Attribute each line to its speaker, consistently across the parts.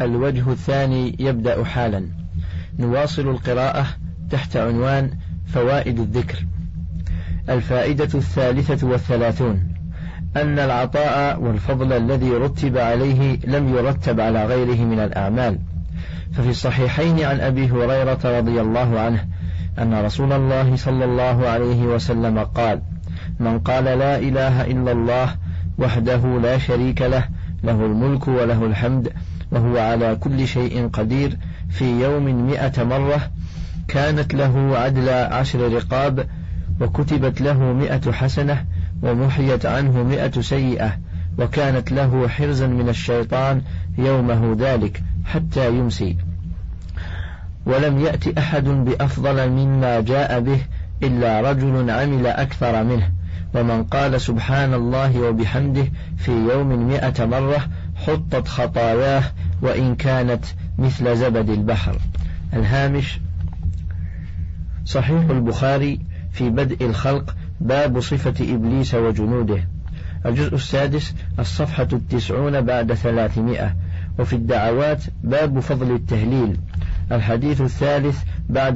Speaker 1: الوجه الثاني يبدأ حالا. نواصل القراءة تحت عنوان فوائد الذكر. الفائدة 33 أن العطاء والفضل الذي رتب عليه لم يرتب على غيره من الأعمال. ففي الصحيحين عن أبي هريرة رضي الله عنه أن رسول الله صلى الله عليه وسلم قال: من قال لا إله إلا الله وحده لا شريك له، له الملك وله الحمد وهو على كل شيء قدير، في يوم 100 مرة، كانت له عدل 10 رقاب، وكتبت له 100 حسنة، ومحيت عنه 100 سيئة، وكانت له حرزا من الشيطان يومه ذلك حتى يمسي. ولم يأت أحد بأفضل مما جاء به إلا رجل عمل أكثر منه. ومن قال سبحان الله وبحمده في يوم 100 مرة حطت خطاياه وإن كانت مثل زبد البحر. الهامش: صحيح البخاري في بدء الخلق باب صفة إبليس وجنوده، الجزء 6 الصفحة 90 بعد 300. وفي الدعوات باب فضل التهليل، الحديث 3 بعد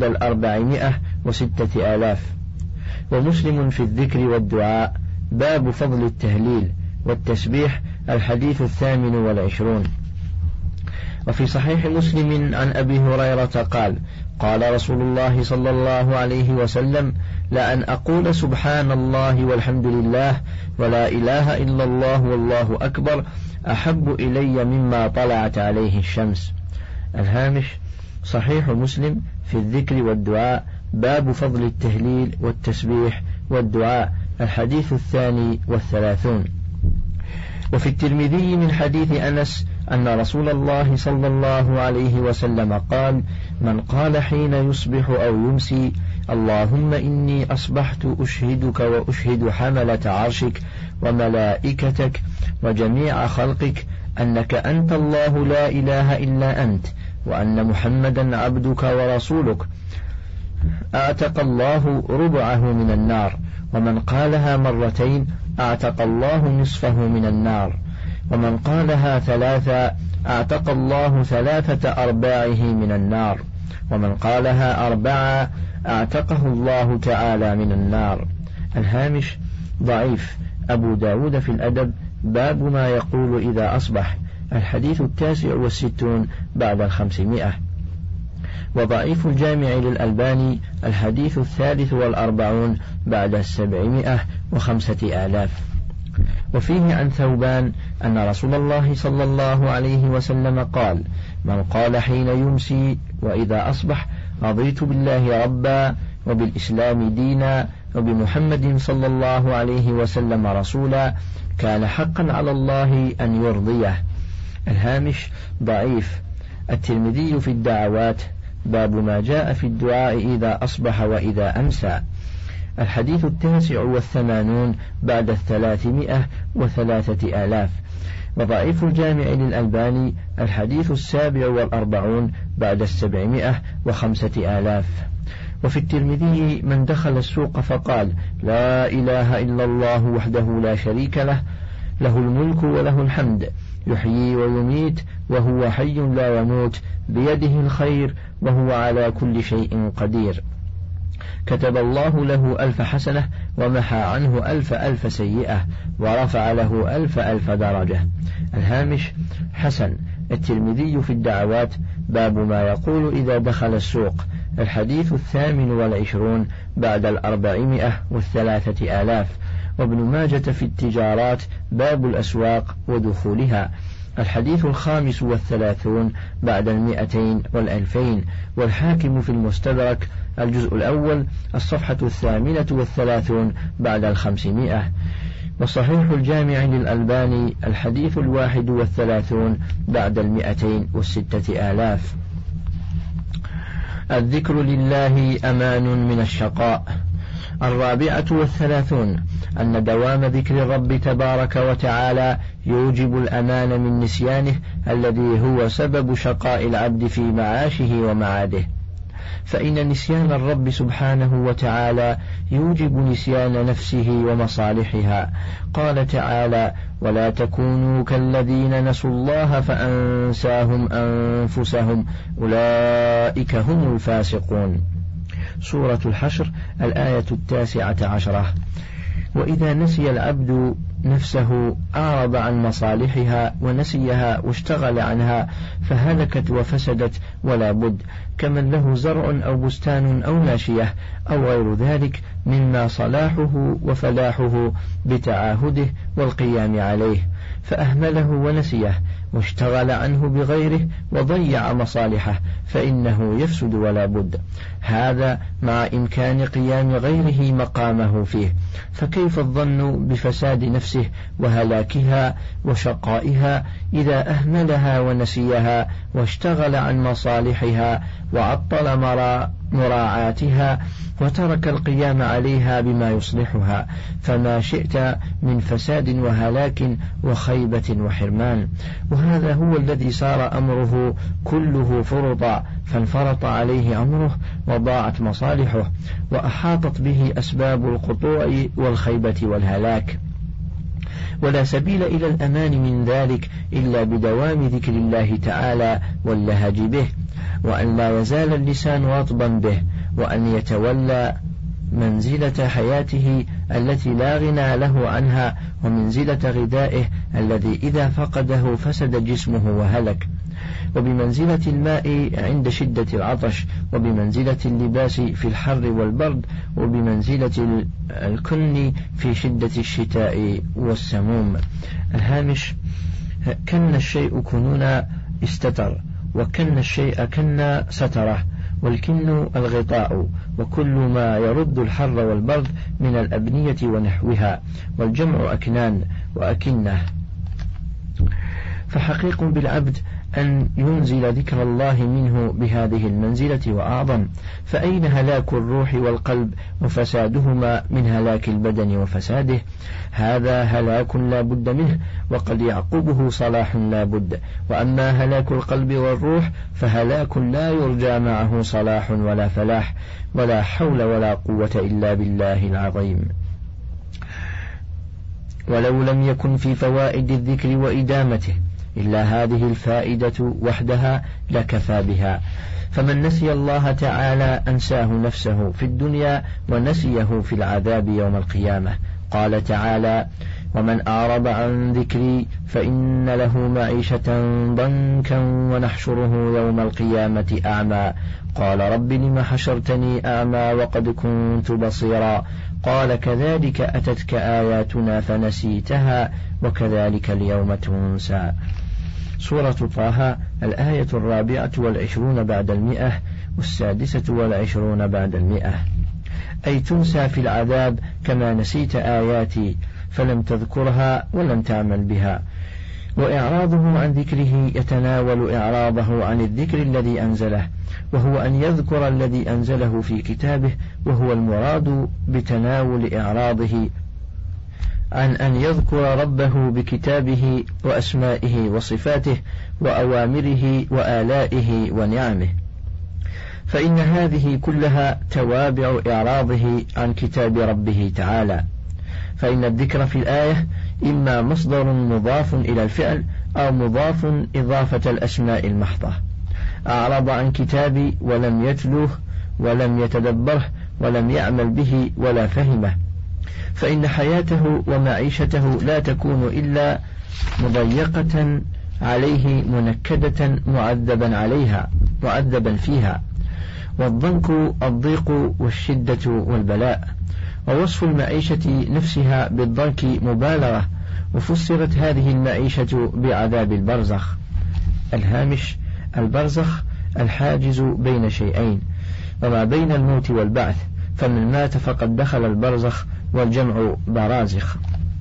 Speaker 1: 406,000. ومسلم في الذكر والدعاء باب فضل التهليل والتسبيح، الحديث 28. وفي صحيح مسلم عن أبي هريرة قال: قال رسول الله صلى الله عليه وسلم: لأن أقول سبحان الله والحمد لله ولا إله إلا الله والله أكبر أحب إلي مما طلعت عليه الشمس. الهامش: صحيح مسلم في الذكر والدعاء باب فضل التهليل والتسبيح والدعاء، الحديث 32. وفي الترمذي من حديث أنس أن رسول الله صلى الله عليه وسلم قال: من قال حين يصبح أو يمسي: اللهم إني أصبحت أشهدك وأشهد حملة عرشك وملائكتك وجميع خلقك أنك أنت الله لا إله إلا أنت، وأن محمدا عبدك ورسولك، أعتق الله ربعه من النار. ومن قالها مرتين أعتق الله نصفه من النار. ومن قالها 3 أعتق الله 3/4 من النار. ومن قالها 4 أعتقه الله تعالى من النار. الهامش: ضعيف أبو داود في الأدب باب ما يقول إذا أصبح، الحديث 69 بعد 500. وضعيف الجامع للألباني الحديث 43 بعد 705,000. وفيه عن ثوبان أن رسول الله صلى الله عليه وسلم قال: من قال حين يمسي وإذا أصبح: رضيت بالله ربا وبالإسلام دينا وبمحمد صلى الله عليه وسلم رسولا، كان حقا على الله أن يرضيه. الهامش: ضعيف. الترمذي في الدعوات باب ما جاء في الدعاء إذا أصبح وإذا أمسى، الحديث 89 بعد 303,000. وضعيف الجامع للألباني الحديث 47 بعد 705,000. وفي الترمذي من دخل السوق فقال: لا إله إلا الله وحده لا شريك له، له الملك وله الحمد، يحيي ويميت وهو حي لا يموت، بيده الخير وهو على كل شيء قدير، كتب الله له 1000 حسنة ومحى عنه 1000 سيئة ورفع له 1000 درجة. الهامش: حسن. الترمذي في الدعوات باب ما يقول إذا دخل السوق، الحديث 28 بعد 403,000. وابن ماجة في التجارات باب الأسواق ودخولها، الحديث 35 بعد 200 و2000. والحاكم في المستدرك الجزء الأول الصفحة 38 بعد 500. وصحيح الجامع للألباني الحديث 31 بعد 206,000. الذكر لله أمان من الشقاء. 34 أن دوام ذكر الرب تبارك وتعالى يوجب الأمان من نسيانه الذي هو سبب شقاء العبد في معاشه ومعاده. فإن نسيان الرب سبحانه وتعالى يوجب نسيان نفسه ومصالحها. قال تعالى: ولا تكونوا كالذين نسوا الله فأنساهم أنفسهم أولئك هم الفاسقون. سورة الحشر الآية 19. وإذا نسي العبد نفسه أعرض عن مصالحها ونسيها واشتغل عنها فهلكت وفسدت ولا بد، كمن له زرع أو بستان أو ماشية أو غير ذلك مما صلاحه وفلاحه بتعاهده والقيام عليه، فأهمله ونسيه واشتغل عنه بغيره وضيع مصالحه فإنه يفسد ولا بد، هذا مع إمكان قيام غيره مقامه فيه. فكيف الظن بفساد نفسه وهلاكها وشقائها إذا أهملها ونسيها واشتغل عن مصالحها وعطل مراعاتها وترك القيام عليها بما يصلحها، فما شئت من فساد وهلاك وخيبة وحرمان. وهذا هو الذي صار أمره كله فرطا، فانفرط عليه أمره وضاعت مصالحه وأحاطت به أسباب القطوع والخيبة والهلاك، ولا سبيل إلى الأمان من ذلك إلا بدوام ذكر الله تعالى واللهج به، وأن لا يزال اللسان رطبا به، وأن يتولى منزلة حياته التي لا غنى له عنها، ومنزلة غذائه الذي إذا فقده فسد جسمه وهلك، وبمنزلة الماء عند شدة العطش، وبمنزلة اللباس في الحر والبرد، وبمنزلة الكن في شدة الشتاء والسموم. الهامش: كن الشيء كنونا استتر، وكن الشيء كن ستره، والكن الغطاء، وكل ما يرد الحر والبرد من الأبنية ونحوها، والجمع أكنان وأكنه. فحقيق بالعبد أن ينزل ذكر الله منه بهذه المنزلة وأعظم، فأين هلاك الروح والقلب وفسادهما من هلاك البدن وفساده؟ هذا هلاك لا بد منه، وقد يعقبه صلاح لا بد. وأما هلاك القلب والروح فهلاك لا يرجى معه صلاح ولا فلاح، ولا حول ولا قوة إلا بالله العظيم. ولو لم يكن في فوائد الذكر وإدامته إلا هذه الفائدة وحدها لكفى بها. فمن نسي الله تعالى أنساه نفسه في الدنيا ونسيه في العذاب يوم القيامة. قال تعالى: ومن أعرض عن ذكري فإن له معيشة ضنكا ونحشره يوم القيامة أعمى. قال رب لم حشرتني أعمى وقد كنت بصيرا. قال كذلك أتتك آياتنا فنسيتها وكذلك اليوم تنسى. سورة طه الآية 24 بعد 100 والسادسة بعد 100. أي تنسى في العذاب كما نسيت آياتي فلم تذكرها ولم تعمل بها. وإعراضه عن ذكره يتناول إعراضه عن الذكر الذي أنزله، وهو أن يذكر الذي أنزله في كتابه، وهو المراد بتناول إعراضه عن أن يذكر ربه بكتابه وأسمائه وصفاته وأوامره وآلائه ونعمه، فإن هذه كلها توابع إعراضه عن كتاب ربه تعالى. فإن الذكر في الآية إما مصدر مضاف إلى الفعل أو مضاف إضافة الأسماء المحضة. أعرض عن كتابي ولم يتلوه ولم يتدبره ولم يعمل به ولا فهمه، فإن حياته ومعيشته لا تكون إلا مضيقة عليه منكدة معذبا فيها. والضنك الضيق والشدة والبلاء. ووصف المعيشة نفسها بالضنك مبالغة، وفسرت هذه المعيشة بعذاب البرزخ. الهامش: البرزخ الحاجز بين شيئين، وما بين الموت والبعث، فمن مات فقد دخل البرزخ، والجمع برازخ.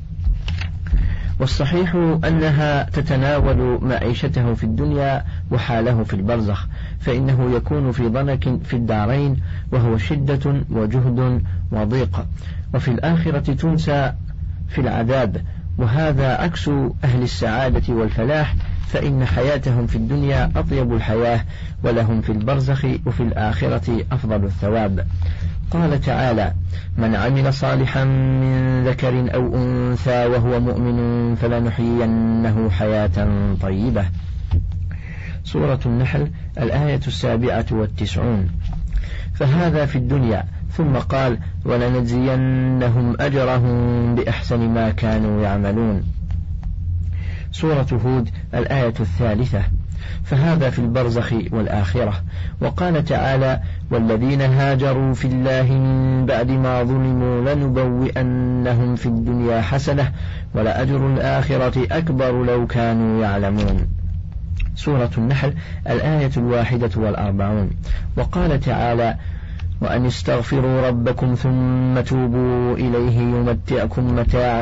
Speaker 1: والصحيح أنها تتناول معيشته في الدنيا وحاله في البرزخ، فإنه يكون في ضنك في الدارين وهو شدة وجهد وضيق، وفي الآخرة تنسى في العذاب وهذا عكس أهل السعادة والفلاح، فإن حياتهم في الدنيا أطيب الحياة، ولهم في البرزخ وفي الآخرة أفضل الثواب. قال تعالى: من عمل صالحا من ذكر أو أنثى وهو مؤمن فلنحيينه حياة طيبة. سورة النحل الآية 97. فهذا في الدنيا، ثم قال: ولنجزينهم أجرهم بأحسن ما كانوا يعملون. سورة هود الآية 3. فهذا في البرزخ والآخرة. وقال تعالى: والذين هاجروا في الله من بعد ما ظلموا لنبوئنهم في الدنيا حسنة ولأجر الآخرة أكبر لو كانوا يعلمون. سورة النحل الآية 41. وقال تعالى: وأن استغفروا ربكم ثم توبوا إليه يمتعكم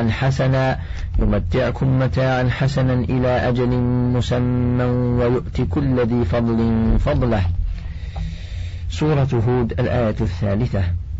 Speaker 1: متاعا حسنا إلى أجل مسمى ويؤتي كل ذي فضل فضله. سورة هود الآية 3.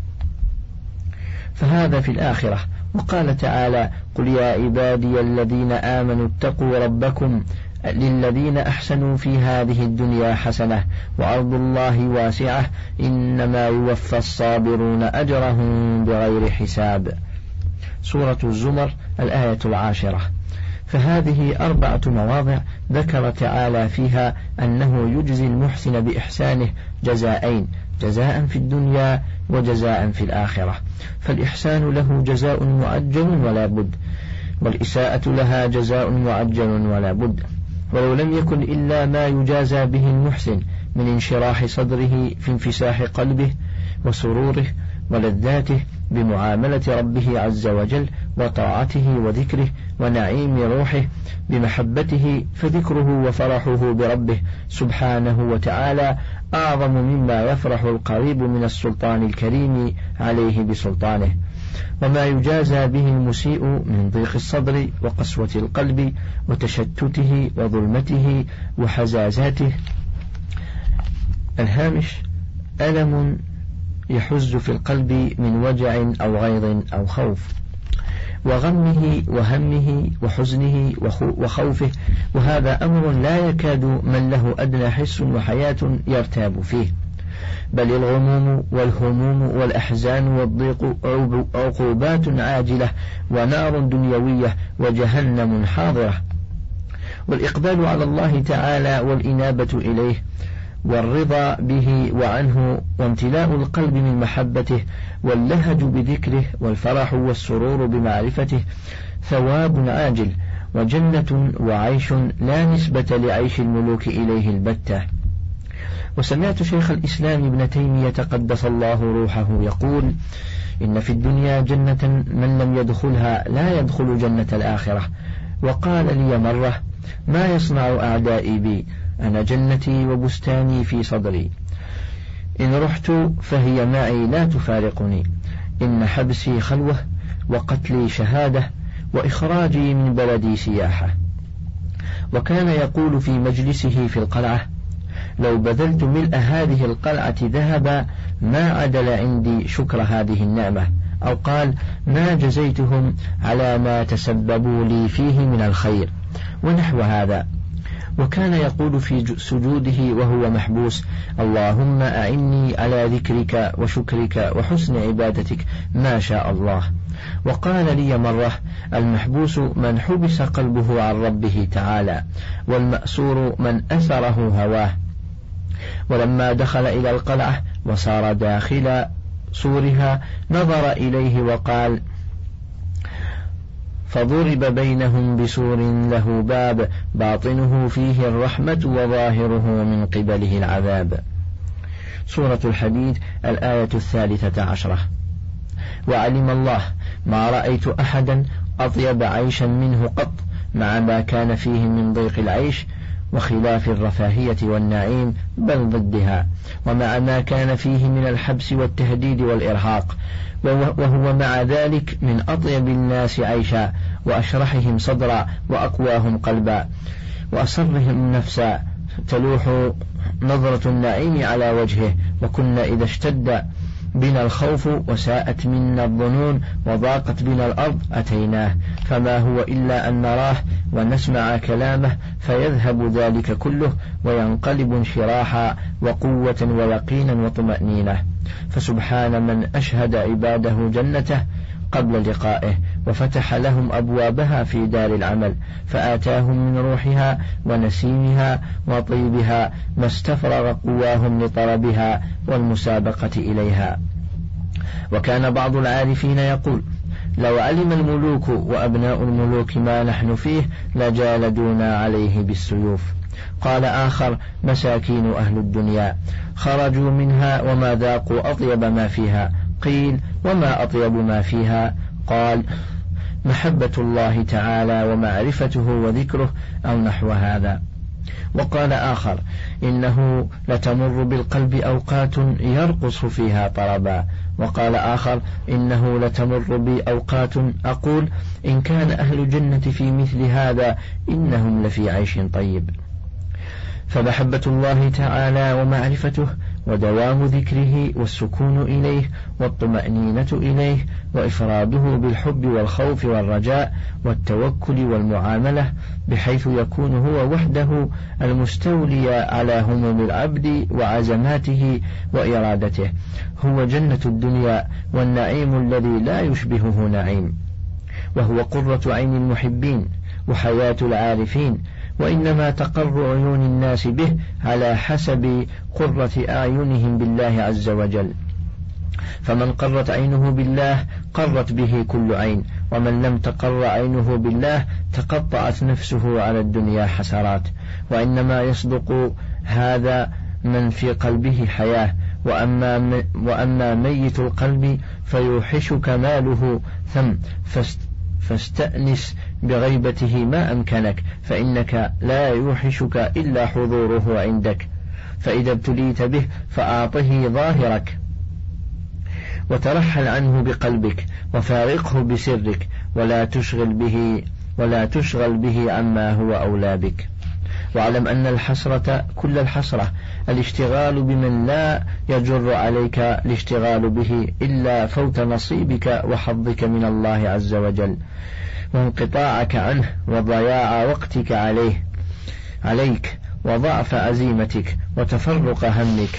Speaker 1: فهذا في الآخرة. وقال تعالى: قل يا عبادي الذين آمنوا اتقوا ربكم للذين أحسنوا في هذه الدنيا حسنة وأرض الله واسعة إنما يوفى الصابرون أجرهم بغير حساب. سورة الزمر الآية 10. فهذه 4 مواضع ذكر تعالى فيها أنه يجزي المحسن بإحسانه جزاءين: جزاء في الدنيا وجزاء في الآخرة. فالإحسان له جزاء معجل ولا بد، والإساءة لها جزاء معجل ولا بد. ولو لم يكن إلا ما يجازى به المحسن من انشراح صدره في انفساح قلبه وسروره ولذاته بمعاملة ربه عز وجل وطاعته وذكره ونعيم روحه بمحبته، فذكره وفرحه بربه سبحانه وتعالى أعظم مما يفرح القريب من السلطان الكريم عليه بسلطانه. وما يجازى به المسيء من ضيق الصدر وقسوة القلب وتشتته وظلمته وحزازاته. الهامش: ألم يحز في القلب من وجع أو غيظ أو خوف، وغمه وهمه وحزنه وخوفه، وهذا أمر لا يكاد من له أدنى حس وحياة يرتاب فيه، بل الغموم والهموم والأحزان والضيق عقوبات عاجلة ونار دنيوية وجهنم حاضرة. والإقبال على الله تعالى والإنابة إليه والرضا به وعنه وامتلاء القلب من محبته واللهج بذكره والفرح والسرور بمعرفته ثواب عاجل وجنة وعيش لا نسبة لعيش الملوك إليه البتة. وسمعت شيخ الإسلام ابن تيمية قدس الله روحه يقول: إن في الدنيا جنة من لم يدخلها لا يدخل جنة الآخرة. وقال لي مرة: ما يصنع أعدائي بي؟ أنا جنتي وبستاني في صدري، إن رحت فهي معي لا تفارقني، إن حبسي خلوة وقتلي شهادة وإخراجي من بلدي سياحة. وكان يقول في مجلسه في القلعة: لو بذلت ملء هذه القلعة ذهبا ما عدل عندي شكر هذه النعمة، أو قال: ما جزيتهم على ما تسببوا لي فيه من الخير، ونحو هذا. وكان يقول في سجوده وهو محبوس: اللهم أعني على ذكرك وشكرك وحسن عبادتك ما شاء الله. وقال لي مرة: المحبوس من حبس قلبه عن ربه تعالى، والمأسور من أسره هواه. ولما دخل إلى القلعة وصار داخل سورها نظر إليه وقال: فضرب بينهم بسور له باب باطنه فيه الرحمة وظاهره من قبله العذاب. سورة الحديد الآية 13. وعلم الله ما رأيت أحدا أطيب عيشا منه قط، مع ما كان فيه من ضيق العيش وخلاف الرفاهية والنعيم بل ضدها، ومع ما كان فيه من الحبس والتهديد والإرهاق، وهو مع ذلك من أطيب الناس عيشا وأشرحهم صدرا وأقواهم قلبا وأصرهم نفسا، تلوح نظرة النعيم على وجهه. وكنا إذا اشتد بنا الخوف وساءت منا الظنون وضاقت بنا الأرض أتيناه، فما هو إلا أن نراه ونسمع كلامه فيذهب ذلك كله وينقلب انشراحا وقوة ويقينا وطمأنينة. فسبحان من أشهد عباده جنته قبل لقائه وفتح لهم أبوابها في دار العمل، فآتاهم من روحها ونسيمها وطيبها ما استفرغ قواهم لطلبها والمسابقة إليها. وكان بعض العارفين يقول: لو علم الملوك وأبناء الملوك ما نحن فيه لجالدونا عليه بالسيوف. قال آخر: مساكين أهل الدنيا خرجوا منها وما ذاقوا أطيب ما فيها. قيل: وما أطيب ما فيها؟ قال: محبة الله تعالى ومعرفته وذكره أو نحو هذا. وقال آخر: إنه لتمر بالقلب أوقات يرقص فيها طربا. وقال آخر: إنه لتمر بي أوقات أقول إن كان أهل الجنة في مثل هذا إنهم لفي عيش طيب. فمحبة الله تعالى ومعرفته ودوام ذكره والسكون إليه والطمأنينة إليه وإفراده بالحب والخوف والرجاء والتوكل والمعاملة بحيث يكون هو وحده المستولي على هموم العبد وعزماته وإرادته، هو جنة الدنيا والنعيم الذي لا يشبهه نعيم، وهو قرة عين المحبين وحياة العارفين، وإنما تقر عيون الناس به على حسب قرة أعينهم بالله عز وجل. فمن قرت عينه بالله قرت به كل عين، ومن لم تقر عينه بالله تقطعت نفسه على الدنيا حسرات. وإنما يصدق هذا من في قلبه حياة، وأما ميت القلب فيوحشك ماله ثم فاستأنس بغيبته ما أمكنك، فإنك لا يوحشك إلا حضوره عندك. فإذا ابتليت به فأعطه ظاهرك وترحل عنه بقلبك وفارقه بسرك، ولا تشغل به عما هو أولى بك. واعلم أن الحسرة كل الحسرة الاشتغال بمن لا يجر عليك الاشتغال به إلا فوت نصيبك وحظك من الله عز وجل، وانقطاعك عنه وضياع وقتك عليك وضعف عزيمتك وتفرق همك.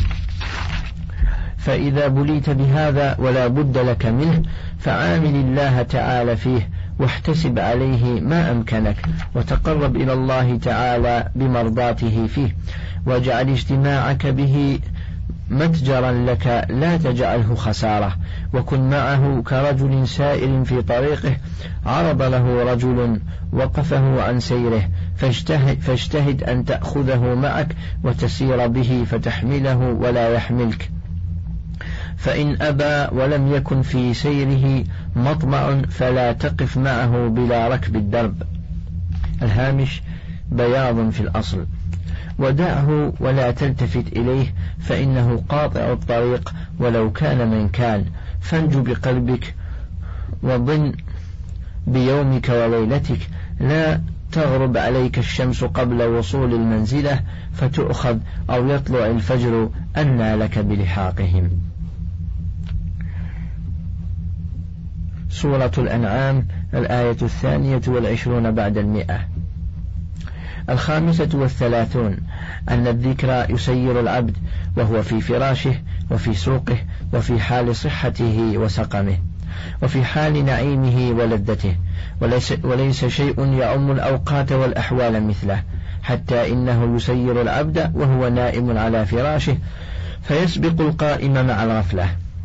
Speaker 1: فإذا بليت بهذا ولا بد لك منه فعامل الله تعالى فيه واحتسب عليه ما أمكنك، وتقرب إلى الله تعالى بمرضاته فيه، واجعل اجتماعك به متجرا لك لا تجعله خسارة، وكن معه كرجل سائر في طريقه عرض له رجل وقفه عن سيره، فاجتهد أن تأخذه معك وتسير به فتحمله ولا يحملك. فإن أبى ولم يكن في سيره مطمع فلا تقف معه بلا ركب الدرب. الهامش بياض في الأصل. ودعه ولا تلتفت إليه فإنه قاطع الطريق ولو كان من كان، فانج بقلبك وظن بيومك وليلتك، لا تغرب عليك الشمس قبل وصول المنزلة فتؤخذ أو يطلع الفجر أنى لك بلحاقهم. سورة الأنعام الآية 22 بعد 100. 35 أن الذكر يسير العبد وهو في فراشه وفي سوقه وفي حال صحته وسقمه وفي حال نعيمه ولذته، وليس شيء يعم الأوقات والأحوال مثله، حتى إنه يسير العبد وهو نائم على فراشه فيسبق القائم مع الغفلة،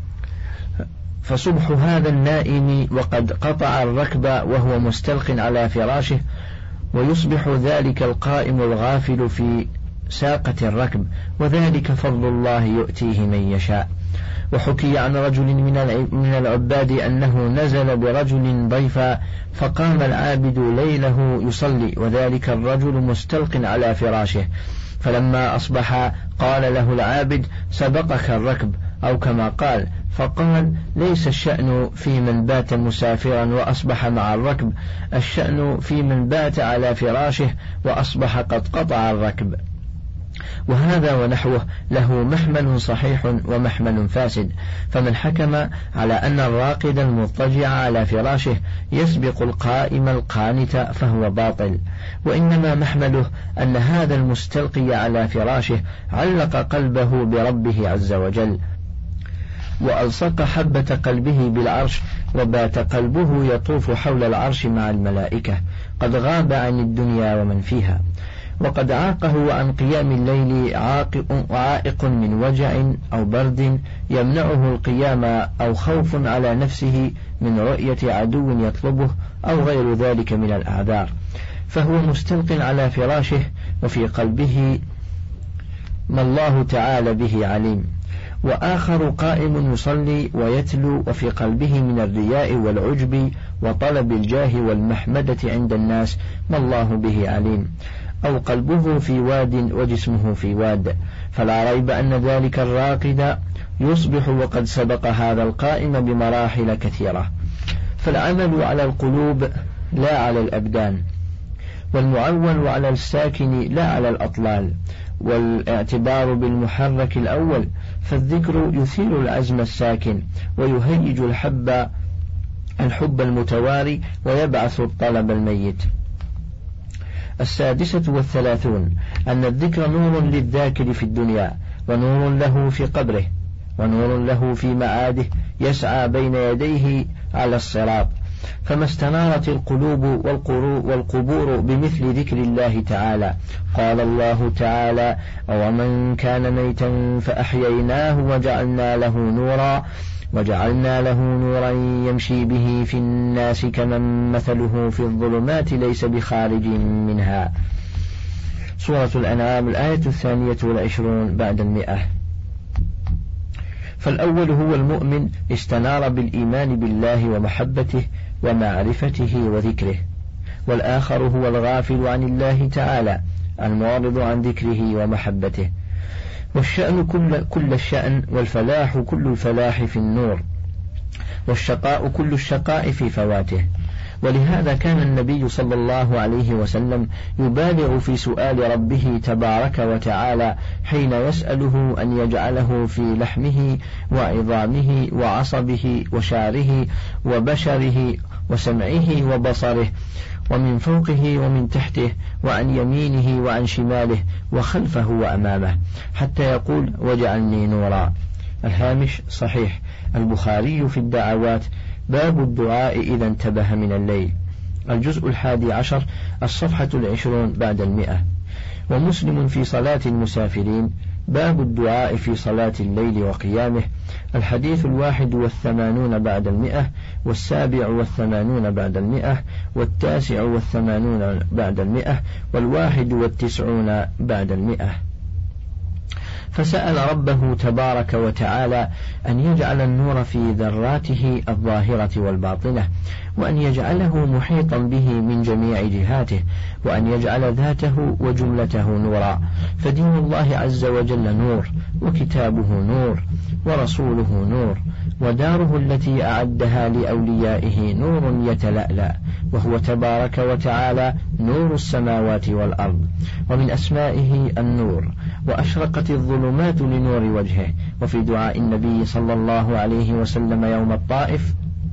Speaker 1: فصبح هذا النائم وقد قطع الركب وهو مستلق على فراشه، ويصبح ذلك القائم الغافل في ساقة الركب، وذلك فضل الله يؤتيه من يشاء. وحكي عن رجل من العباد أنه نزل برجل ضيفا فقام العابد ليله يصلي وذلك الرجل مستلق على فراشه، فلما أصبح قال له العابد سبقك الركب أو كما قال، فقال ليس الشأن في من بات مسافرا وأصبح مع الركب، الشأن في من بات على فراشه وأصبح قد قطع الركب. وهذا ونحوه له محمل صحيح ومحمل فاسد، فمن حكم على أن الراقد المضطجع على فراشه يسبق القائم القانت فهو باطل، وإنما محمله أن هذا المستلقي على فراشه علق قلبه بربه عز وجل، وألصق حبة قلبه بالعرش، وبات قلبه يطوف حول العرش مع الملائكة، قد غاب عن الدنيا ومن فيها، وقد عاقه عن قيام الليل عائق من وجع أو برد يمنعه القيام، أو خوف على نفسه من رؤية عدو يطلبه، أو غير ذلك من الأعذار، فهو مستلق على فراشه وفي قلبه ما الله تعالى به عليم. وآخر قائم يصلي ويتلو وفي قلبه من الرياء والعجب وطلب الجاه والمحمدة عند الناس ما الله به عليم، أو قلبه في واد وجسمه في واد، فلا ريب أن ذلك الراقد يصبح وقد سبق هذا القائم بمراحل كثيرة. فالعمل على القلوب لا على الأبدان، والمعول على الساكن لا على الأطلال، والاعتبار بالمحرك الأول، فالذكر يثير العزم الساكن ويهيج الحب المتواري ويبعث الطلب الميت. 36 أن الذكر نور للذاكر في الدنيا، ونور له في قبره، ونور له في معاده يسعى بين يديه على الصراط، فما استنارت القلوب والقبور بمثل ذكر الله تعالى. قال الله تعالى: ومن كان ميتا فأحييناه وجعلنا له نورا يمشي به في الناس كمن مثله في الظلمات ليس بخارج منها. سورة الأنعام الآية 22 بعد 100. فالأول هو المؤمن استنار بالإيمان بالله ومحبته ومعرفته وذكره، والآخر هو الغافل عن الله تعالى المعرض عن ذكره ومحبته. والشأن كل الشأن، والفلاح كل الفلاح في النور، والشقاء كل الشقاء في فواته. ولهذا كان النبي صلى الله عليه وسلم يبالغ في سؤال ربه تبارك وتعالى حين يسأله أن يجعله في لحمه وعظامه وعصبه وشعره وبشره وسمعه وبصره، ومن فوقه ومن تحته، وعن يمينه وعن شماله، وخلفه وأمامه، حتى يقول: وجعلني نورا. الهامش صحيح البخاري في الدعوات، باب الدعاء إذا انتبه من الليل، الجزء 11 الصفحة 20 بعد 100. ومسلم في صلاة المسافرين، باب الدعاء في صلاة الليل وقيامه، الحديث 81 بعد 100، 87 بعد 100، 89 بعد 100، 91 بعد 100. فسأل ربه تبارك وتعالى أن يجعل النور في ذراته الظاهرة والباطنة، وأن يجعله محيطا به من جميع جهاته، وأن يجعل ذاته وجملته نورا، فدين الله عز وجل نور، وكتابه نور، ورسوله نور، وداره التي أعدها لأوليائه نور يتلألأ، وهو تبارك وتعالى نور السماوات والأرض. ومن أسمائه النور، وأشرقت الظلمات لنور وجهه. وفي دعاء النبي صلى الله عليه وسلم يوم الطائف: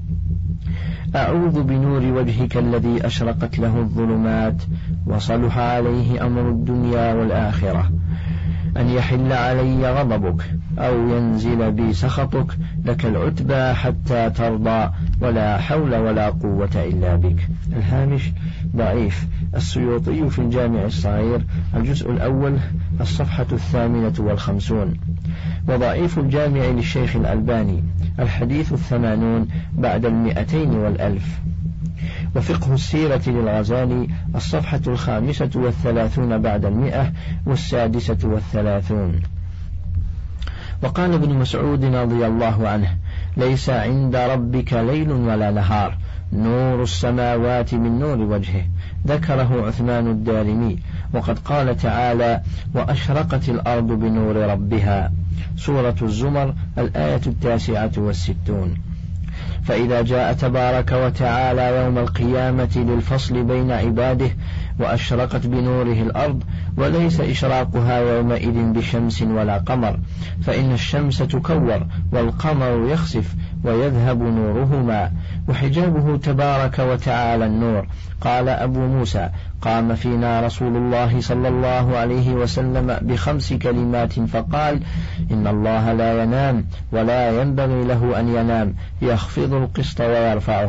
Speaker 1: أعوذ بنور وجهك الذي أشرقت له الظلمات وصلح عليه أمر الدنيا والآخرة، أن يحل علي غضبك أو ينزل بي سخطك، لك العتبى حتى ترضى، ولا حول ولا قوة إلا بك. الهامش ضعيف السيوطي في الجامع الصغير، الجزء الأول الصفحة 58. وضعيف الجامع للشيخ الألباني، الحديث 80 بعد 200 و1000. وفقه السيرة للغزالي، الصفحة 35 بعد 100 و36. وقال ابن مسعود رضي الله عنه: ليس عند ربك ليل ولا نهار، نور السماوات من نور وجهه. ذكره عثمان الدارمي. وقد قال تعالى: وأشرقت الأرض بنور ربها. سورة الزمر الآية 69. فإذا جاء تبارك وتعالى يوم القيامة للفصل بين عباده وأشرقت بنوره الأرض، وليس إشراقها يومئذ بشمس ولا قمر، فإن الشمس تكور والقمر يخسف ويذهب نورهما، وحجابه تبارك وتعالى النور. قال أبو موسى: قام فينا رسول الله صلى الله عليه وسلم ب5 كلمات فقال: إن الله لا ينام ولا ينبغي له أن ينام، يخفض القسط ويرفعه،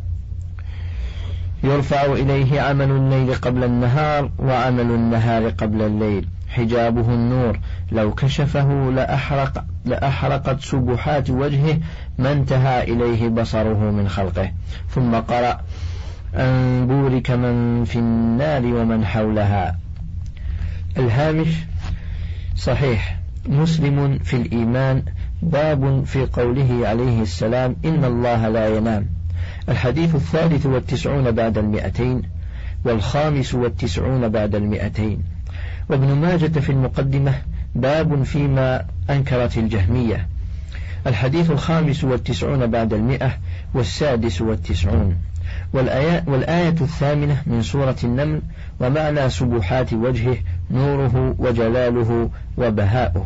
Speaker 1: يرفع إليه عمل الليل قبل النهار وعمل النهار قبل الليل، حجابه النور، لو كشفه لأحرقت سبحات وجهه ما انتهى إليه بصره من خلقه. ثم قرأ: أن بورك من في النار ومن حولها. الهامش: صحيح مسلم في الإيمان، باب في قوله عليه السلام: إن الله لا ينام. الحديث 93 بعد 200، 95 بعد 200. وابن ماجة في المقدمة: باب فيما أنكرت الجهمية. الحديث 95 بعد 100، 96. والآية 8 من سورة النمل: ومعنى سبحات وجهه نوره وجلاله وبهاؤه.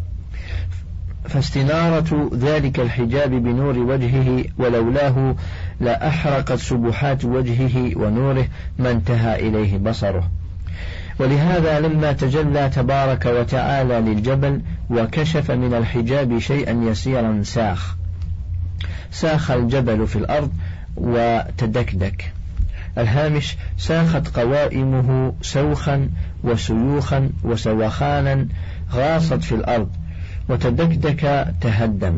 Speaker 1: فاستنارة ذلك الحجاب بنور وجهه، ولولاه لأحرقت سبحات وجهه ونوره ما انتهى إليه بصره. ولهذا لما تجلى تبارك وتعالى للجبل وكشف من الحجاب شيئا يسيرا ساخ الجبل في الأرض وتدكدك. الهامش: ساخت قوائمه سوخا وسيوخا وسوخانا، غاصت في الأرض، وتدكدك تهدم،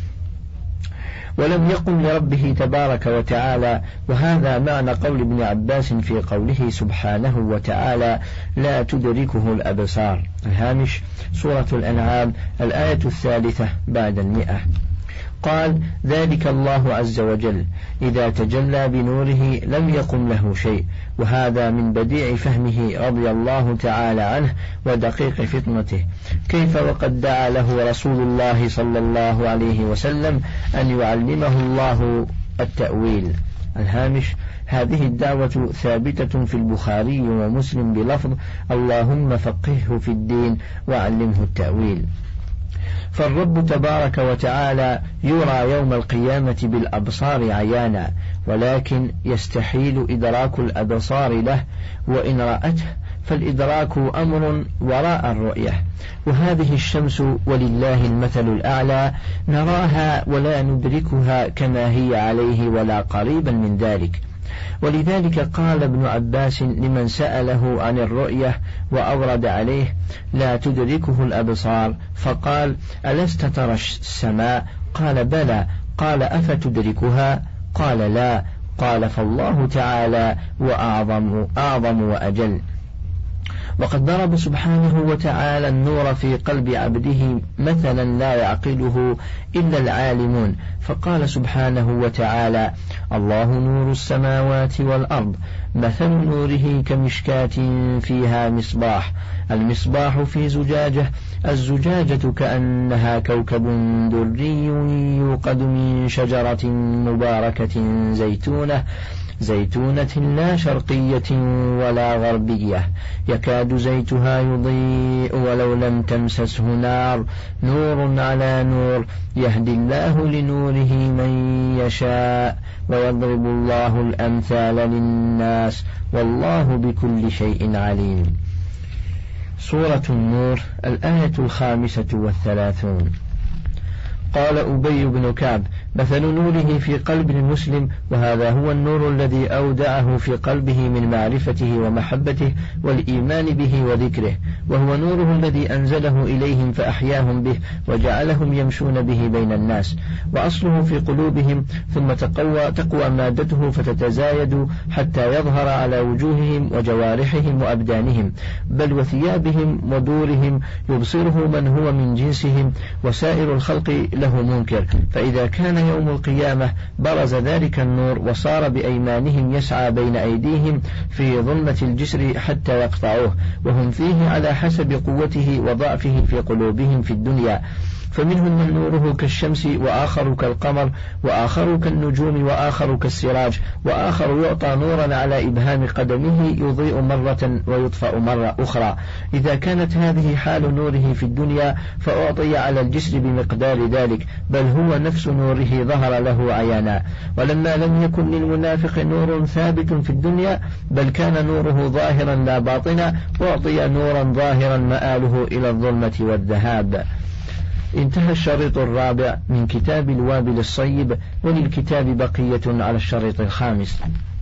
Speaker 1: ولم يقم لربه تبارك وتعالى. وهذا معنى قول ابن عباس في قوله سبحانه وتعالى: لا تدركه الأبصار. الهامش: سورة الأنعام، الآية 3 بعد 100. قال: ذلك الله عز وجل إذا تجلى بنوره لم يقم له شيء. وهذا من بديع فهمه رضي الله تعالى عنه ودقيق فطنته، كيف وقد دعا له رسول الله صلى الله عليه وسلم أن يعلمه الله التأويل. الهامش: هذه الدعوة ثابتة في البخاري ومسلم بلفظ: اللهم فقهه في الدين وعلمه التأويل. فالرب تبارك وتعالى يرى يوم القيامة بالأبصار عيانا، ولكن يستحيل إدراك الأبصار له، وإن رأته فالإدراك أمر وراء الرؤية. وهذه الشمس ولله المثل الأعلى نراها ولا ندركها كما هي عليه ولا قريبا من ذلك. ولذلك قال ابن عباس لمن سأله عن الرؤية وأورد عليه: لا تدركه الأبصار، فقال: ألست ترى السماء؟ قال: بلى. قال: أفتدركها؟ قال: لا. قال: فالله تعالى وأعظم وأجل. وقد ضرب سبحانه وتعالى النور في قلب عبده مثلا لا يعقله إلا العالمون، فقال سبحانه وتعالى: الله نور السماوات والأرض، مثل نوره كمشكاة فيها مصباح، المصباح في زجاجة، الزجاجة كأنها كوكب دري يوقد من شجرة مباركة زيتونة لا شرقية ولا غربية، يكاد زيتها يضيء ولو لم تمسسه نار، نور على نور، يهدي الله لنوره من يشاء، ويضرب الله الأمثال للناس، والله بكل شيء عليم. سورة النور، الآية 35. قال أبي بن كعب: مثل نوره في قلب المسلم، وهذا هو النور الذي أودعه في قلبه من معرفته ومحبته والإيمان به وذكره، وهو نوره الذي أنزله إليهم فأحياهم به وجعلهم يمشون به بين الناس، وأصله في قلوبهم، ثم تقوى مادته فتتزايد حتى يظهر على وجوههم وجوارحهم وأبدانهم، بل وثيابهم ودورهم، يبصره من هو من جنسهم، وسائر الخلق له منكر. فإذا كان يوم القيامة برز ذلك النور وصار بأيمانهم يسعى بين أيديهم في ظلمة الجسر حتى يقطعوه، وهم فيه على حسب قوته وضعفه في قلوبهم في الدنيا. فمنهم من نوره كالشمس، وآخر كالقمر، وآخر كالنجوم، وآخر كالسراج، وآخر يعطى نورا على إبهام قدمه يضيء مرة ويطفأ مرة أخرى. إذا كانت هذه حال نوره في الدنيا فأعطي على الجسر بمقدار ذلك، بل هو نفس نوره ظهر له عيانا. ولما لم يكن للمنافق نور ثابت في الدنيا، بل كان نوره ظاهرا لا باطنا، أعطي نورا ظاهرا مآله إلى الظلمة والذهاب. انتهى الشريط الرابع من كتاب الوابل الصيب، وللكتاب بقية على الشريط الخامس.